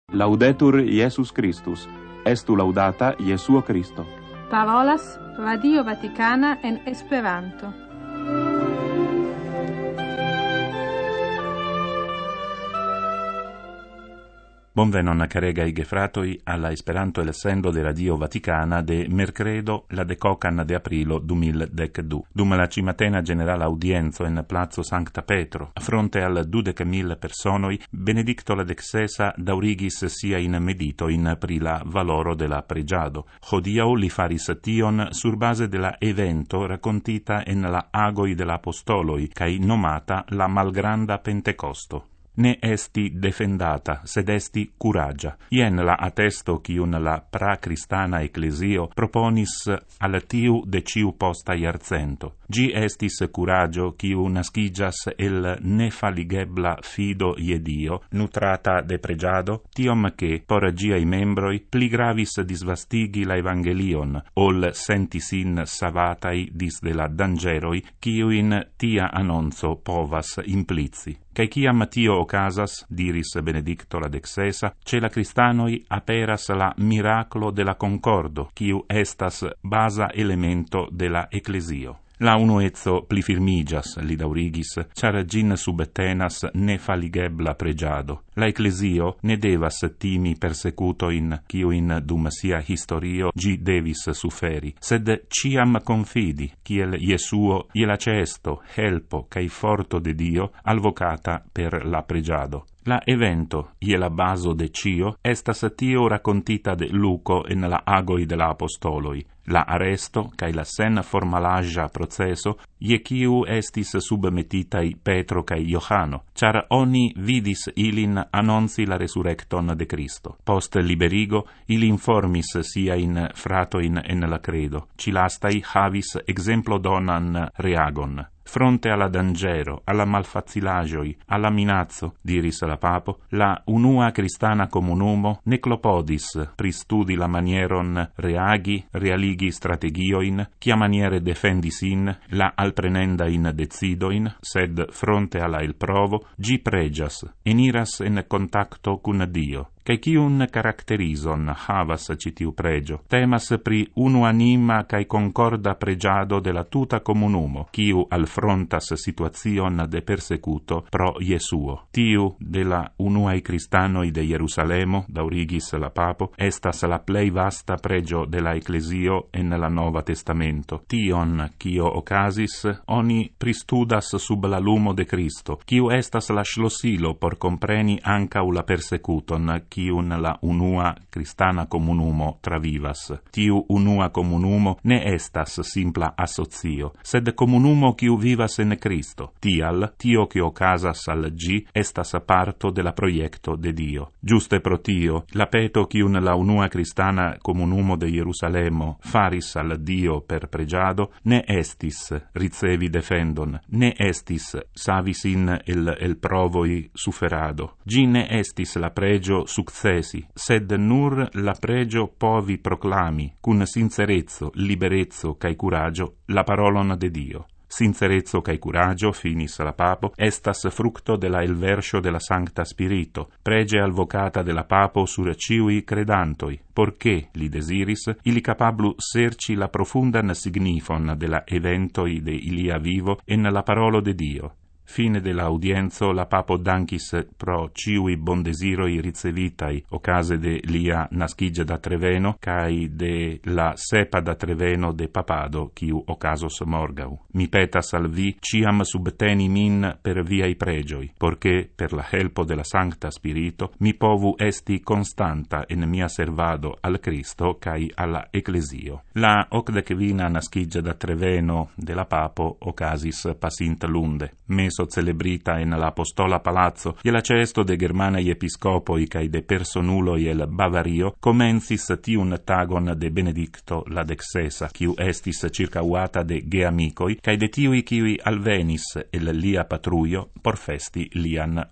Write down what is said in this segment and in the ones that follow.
Laudetur Jesus Christus. Estu laudata Jesuo Christo. Parolas Radio Vaticana en Esperanto. Bonvenon caregai gefratoi alla Esperanto elsendo de Radio Vaticana de mercredo la decocan de aprilo 2012. Dum la cimatena generala audienzo en Plazo Sancta Petro, a fronte al 12.000 personoi, Benedicto la Dexesa daurigis sia in medito in pri la valoro de la pregiado. Hodiau li faris tion sur base de la evento raccontita en la agoi de la apostoloi, cae nomata la malgranda Pentecosto. Ne esti defendata, sed esti curagia. Ien la attesto cium la pra-cristana ecclesio proponis al tiu de ciu posta iarcento. Gi estis curagio ciu nascigas el nefaligebla fido ie Dio, nutrata de pregiado, tiom che, por giai membroi, pli gravis disvastigi la evangelion, ol sentisin savatai dis de la dangeroi, ciu in tia annonzo povas implici. Cae ciam tio ocasas, diris Benedicto la Dexesa, ce la Christanoi aperas la miracolo de la concordo, ciu estas basa elemento de la ecclesio. La unuezzo pli firmigas, li daurigis, char gin subtenas nefaligebla pregiado. La ecclesio ne devas timi persecutoin, ciuin dum sia historio gi devis suferi, sed ciam confidi, ciel Jesuo iela cesto, helpo, cae forto de Dio, alvocata per la pregiado. La evento, iela baso de cio, estas tio raccontita de Luco en la agoi de la apostoloi, la arresto, cae la sen formalagia proceso, ie ciu estis submetitai Petro cae Johano, char oni vidis ilin annonci la resurrecton de Cristo. Post liberigo, ili informis sia in fratoin en la credo, cilastai havis exemplo donan reagon. Fronte alla dangero, alla malfacilagioi, alla minazzo, diris la papo, la unua cristana comunumo neclopodis pristudi la manieron reagi, realigi strategioin, chia maniere defendis in, la alprenenda in decidoin, sed fronte alla il provo, gi pregias, eniras en contacto cun Dio. Cae ciun caracterison havas citiu pregio, temas pri unuanima cae concorda pregiado de la tuta comunumo, ciu alfrontas situazion de persecuto pro Jesuo. Tiu de la unuae Cristanoi de Jerusalemo, daurigis la papo, estas la plei vasta pregio de la Ecclesio en la Nova Testamento. Tion, cio ocasis, oni pristudas sub la lumo de Cristo, ciu estas la schlossilo por compreni ancau la persecuton, ciun la unua cristana comunumo travivas. Tiu unua comunumo ne estas simpla associo, sed comunumo ciu vivas en Cristo. Tial, tio che ocasas al gi estas parto de la proiecto de Dio. Giuste pro tio, la peto ciun la unua cristana comunumo de Jerusalemo faris al Dio per pregiado, ne estis ricevi defendon, ne estis savis in el provoi suferado. Gi ne estis la pregio successi, sed nur la pregio povi proclami, cun sincerezzo, liberezzo cae curagio, la parolon de Dio. Sincerezzo cae curagio, finis la papo, estas fructo de la elversio de la Sancta Spirito, prege alvocata de la papo sur ciui credantoi, porché, li desiris, ili capablu serci la profundan signifon de la eventoi de ilia vivo en la parolo de Dio. Fine de la audienzo, la papo dankis pro ciui bondesiroi ricevitai ocase de lia nascigia da Treveno, cae de la sepa da Treveno de papado, ciu ocasos morgau. Mi petas al vi, ciam subteni min per viai pregioi, porché per la helpo de la Sancta Spirito mi povu esti constanta in mia servado al Cristo cae alla Ecclesio. La 80ª nascigia da Treveno de la papo ocasis passint lunde. Meso celebrita in l'Apostola Palazzo, e la cesto de Germanai episcopoi cae de personuloi el Bavario, comencis tiun tagon de Benedicto la Dexesa, quiu estis circauata de geamicoi, cae de tiui quiui alvenis el lia patruio por festi lian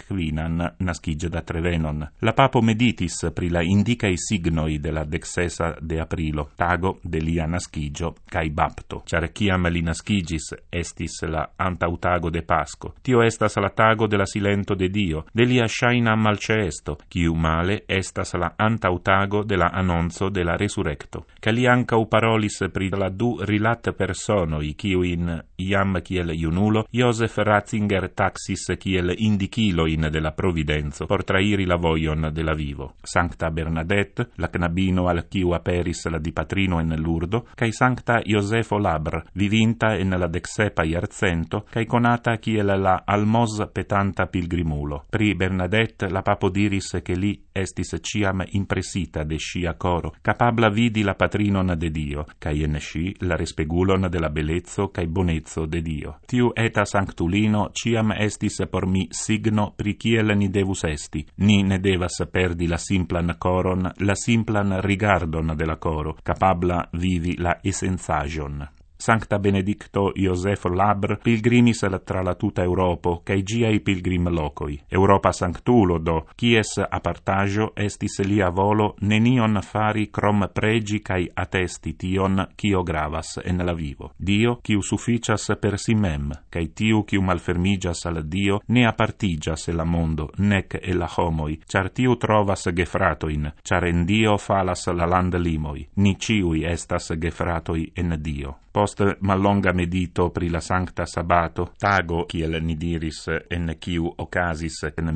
80ª nascigia da Trevenon. La papo meditis pri la indicae signoi de la Dexesa de aprilo, tago de lia nascigio cae bapto, char ciam li nascigis estis la antautago de Pasco. Tio estas la tago de la silento de Dio, de lia shaina malceesto, quiu male estas la antautago de la annonzo de la resurrecto. Ca li ancau parolis pri la du rilat personoi, quiu in iam kiel iunulo, Joseph Ratzinger taxis kiel indiciloin de la providenzo, por trairi la voion de la vivo. Sancta Bernadette, la knabino al quiu aperis la dipatrino en Lurdo, cae Sancta Josefo Labr, vivinta en la 17 iarcento, cae conata kiel la almos petanta pilgrimulo. Pri Bernadette la papo diris che li estis ciam impressita de scia coro, capabla vidi la patrinon de Dio, cae en sci la respegulon de la bellezzo cae bonezzo de Dio. Tiu eta sanctulino ciam estis por mi signo pri kiel ni devus esti. Ni ne devas perdi la simplan coron, la simplan rigardon de la coro, capabla vivi la essenzagion. Sancta Benedicto Joseph Labr pilgrimis tra la tuta Europo, cae giai pilgrim locoi. Europa sanctulo, do, quies apartagio estis lia volo nenion fari crom pregi cae attesti tion cio gravas en la vivo. Dio, quiu sufficias per si mem, cae tiu quiu malfermigas al Dio, ne apartigas la mondo, nec e la homoi, char tiu trovas gefratoin, char en Dio falas la land limoi. Ni ciui estas gefratoi en Dio. Post mallonga medito pri la Sancta Sabato, tago, kiel ni diris, en kiu ocasis en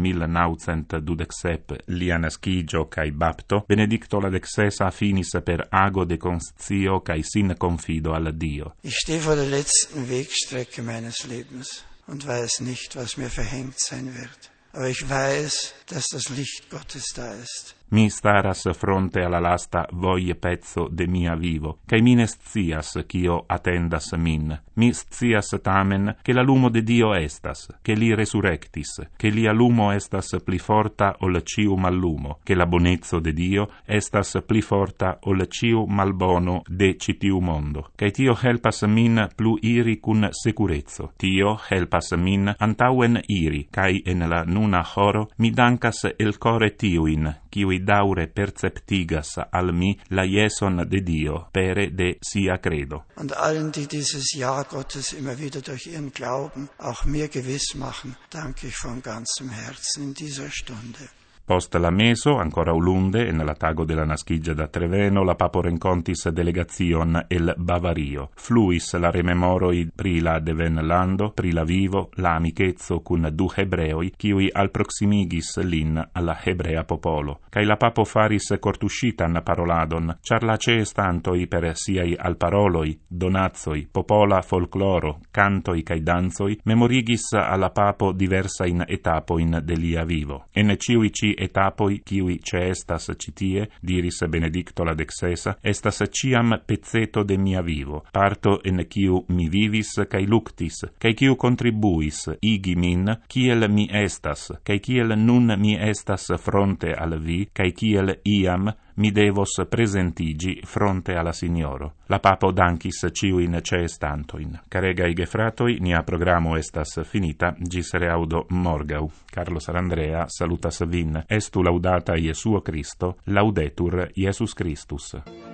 1927 lia nascigio cae bapto, Benedicto la XVI finis per ago de conscio cae sin confido al Dio. Ich stehe vor der letzten Wegstrecke meines Lebens und weiß nicht, was mir verhängt sein wird. Aber ich weiß, dass das Licht Gottes da ist. Mi staras fronte alla lasta voie pezzo de mia vivo, cae mi ne scias cio attendas min. Mi scias tamen che la lumo de Dio estas, che li resurrectis, che lia lumo estas pli forta ol ciu mallumo, che la bonezzo de Dio estas pli forta ol ciu malbono de citiu mondo. Cae tio helpas min plu iri cun securezzo. Tio helpas min antauen iri, cae en la nuna horo mi dankas el core tiuin, quiui daure perceptigas al mi la ieson de Dio, pere de sia credo. Und allen, die dieses Ja Gottes immer wieder durch ihren Glauben auch mir gewiss machen, danke ich von ganzem Herzen in dieser Stunde. Post la meso, ancora ulunde, en la tago de la nascigia da Treveno, la papo rencontis delegazion el Bavario. Fluis la rememoroi pri la devenlando, pri la vivo, la amichezzo cun du hebreoi, kiui al proximigis lin alla hebrea popolo. Cai la papo faris cortuscitan paroladon, char la ceestantoi per siai al paroloi, donazzoi, popola folkloro, cantoi cae danzoi, memorigis alla papo diversa in etapoin de lia vivo. En ciui ci etapoi kiui ceestas citie, diris Benedicto la XVI, estas ciam pezzeto de mia vivo, parto en kiu mi vivis cae luctis, cae kiu contribuis igi min, kiel mi estas, cae kiel nun mi estas fronte al vi, cae kiel iam mi devos presentigi fronte alla Signoro. La papo dankis ciuin ceestantoin. Caregai gefratoi, nia programo estas finita, gis reaudo morgau. Carlo Sarandrea salutas vin. Estu laudata Iesuo Christo, laudetur Iesus Christus.